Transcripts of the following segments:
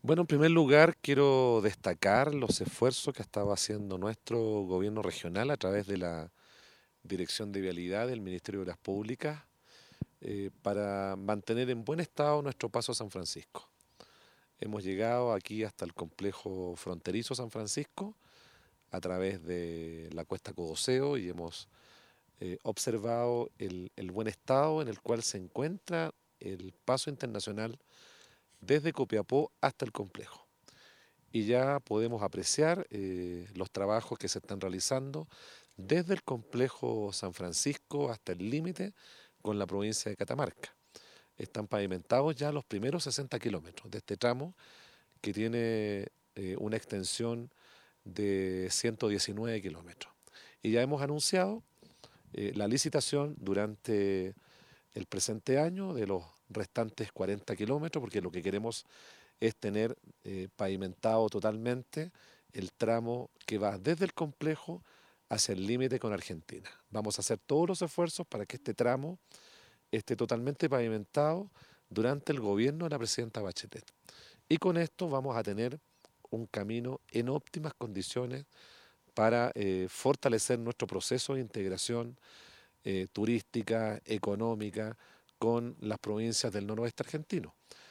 Bueno, en primer lugar, quiero destacar los esfuerzos que ha estado haciendo nuestro gobierno regional a través de la Dirección de Vialidad del Ministerio de Obras Públicas para mantener en buen estado nuestro paso a San Francisco. Hemos llegado aquí hasta el complejo fronterizo San Francisco a través de la Cuesta Codoseo y hemos observado el buen estado en el cual se encuentra el paso internacional desde Copiapó hasta el complejo. Y ya podemos apreciar los trabajos que se están realizando desde el complejo San Francisco hasta el límite con la provincia de Catamarca. Están pavimentados ya los primeros 60 kilómetros de este tramo que tiene una extensión de 119 kilómetros. Y ya hemos anunciado la licitación durante el presente año de los restantes 40 kilómetros, porque lo que queremos es tener pavimentado totalmente el tramo que va desde el complejo hacia el límite con Argentina. Vamos a hacer todos los esfuerzos para que este tramo esté totalmente pavimentado durante el gobierno de la presidenta Bachelet. Y con esto vamos a tener un camino en óptimas condiciones para fortalecer nuestro proceso de integración turística, económica, con las provincias del noroeste argentino.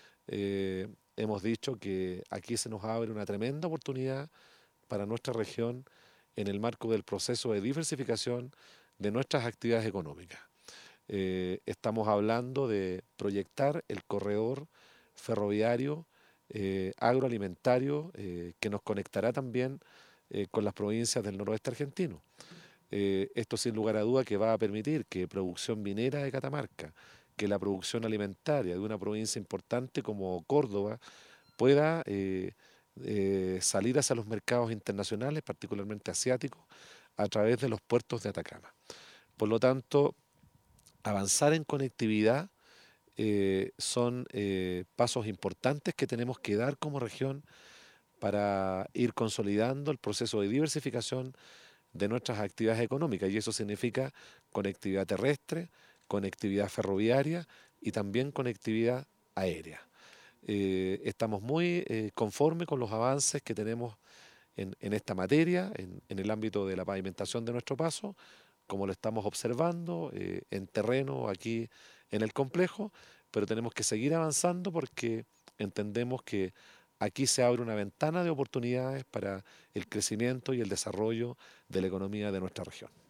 Hemos dicho que aquí se nos abre una tremenda oportunidad para nuestra región en el marco del proceso de diversificación de nuestras actividades económicas. Estamos hablando de proyectar el corredor ferroviario agroalimentario que nos conectará también con las provincias del noroeste argentino. Esto sin lugar a duda que va a permitir que producción minera de Catamarca, que la producción alimentaria de una provincia importante como Córdoba pueda salir hacia los mercados internacionales, particularmente asiáticos, a través de los puertos de Atacama. Por lo tanto, avanzar en conectividad son pasos importantes que tenemos que dar como región para ir consolidando el proceso de diversificación de nuestras actividades económicas y eso significa conectividad terrestre, conectividad ferroviaria y también conectividad aérea. Estamos muy conformes con los avances que tenemos en esta materia, en el ámbito de la pavimentación de nuestro paso, como lo estamos observando en terreno aquí en el complejo, pero tenemos que seguir avanzando porque entendemos que aquí se abre una ventana de oportunidades para el crecimiento y el desarrollo de la economía de nuestra región.